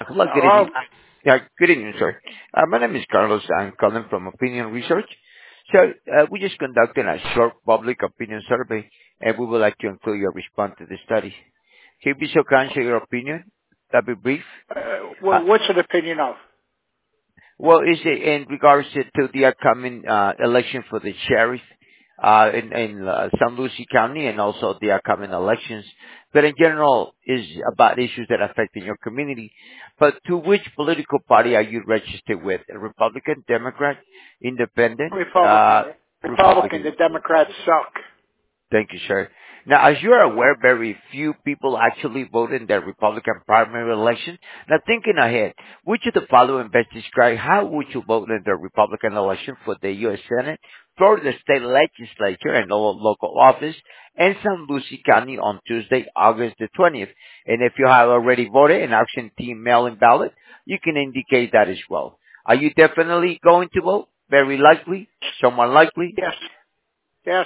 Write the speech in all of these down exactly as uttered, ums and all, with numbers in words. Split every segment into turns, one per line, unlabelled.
Hello, good
Hello?
evening. Yeah, good evening, sir. Uh, My name is Carlos. I'm calling from Opinion Research. So, uh, we just conducted a short public opinion survey, and we would like to include your response to the study. Can you be so kind, share your opinion? That'd be brief.
Uh, well,
Uh,
what's an opinion of?
Well, is it in regards to to the upcoming uh, election for the sheriff uh, in in uh, San Lucie County and also the upcoming elections, but in general is about issues that affect in your community. But to which political party are you registered with? A Republican, Democrat, Independent?
Republican.
Uh,
Republican.
Republican.
The Democrats suck.
Thank you, sir. Now, as you are aware, very few people actually vote in the Republican primary election. Now, thinking ahead, which of the following best describe how would you vote in the Republican election for the U S Senate, Florida State Legislature, and lo- local office, and San Lucie County on Tuesday, August the twentieth? And if you have already voted an action team mail-in ballot, you can indicate that as well. Are you definitely going to vote? Very likely? Somewhat likely?
Yes. Yes.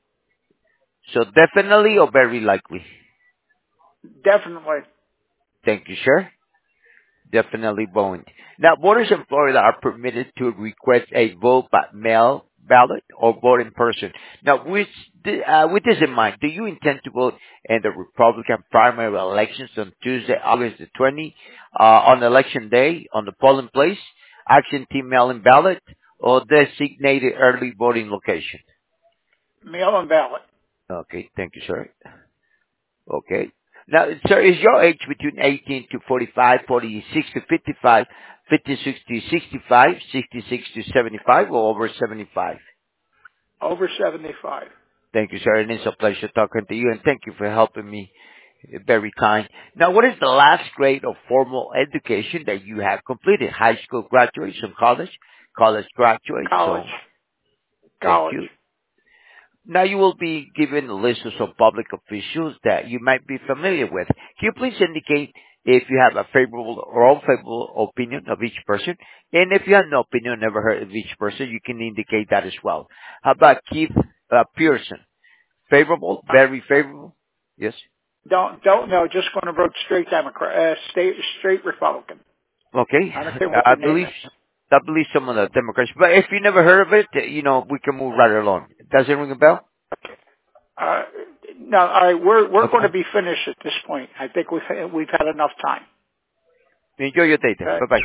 So definitely or very likely?
Definitely.
Thank you, sir. Definitely voting. Now, voters in Florida are permitted to request a vote by mail ballot or vote in person. Now, with, the, uh, with this in mind, do you intend to vote in the Republican primary elections on Tuesday, August the twentieth, uh, on election day, on the polling place, action team mail-in ballot, or designated early voting location?
Mail-in ballot.
Okay, thank you, sir. Okay. Now, sir, is your age between eighteen to forty-five, forty-six to fifty-five, fifty-six to sixty-five, sixty-six to seventy-five, or over seventy-five?
Over seventy-five.
Thank you, sir. And it's a pleasure talking to you, and thank you for helping me. Very kind. Now, what is the last grade of formal education that you have completed? High school graduate, some college, college graduate,
College.
so thank
College.
you. Now you will be given a list of some public officials that you might be familiar with. Can you please indicate if you have a favorable or unfavorable opinion of each person? And if you have no opinion, never heard of each person, you can indicate that as well. How about Keith uh, Pearson? Favorable?
Uh,
Very favorable? Yes?
don't, don't know. Just going to vote straight Democrat, uh, state, straight Republican.
Okay.
I don't care what
I
the name
believe,
is.
I believe some of the Democrats. But if you never heard of it, you know, we can move right along. Does it ring a bell?
Uh, no, all right, we're, we're going
Okay.
to be finished at this point. I think we've, we've had enough time.
Enjoy your day then.
Okay?
Bye-bye.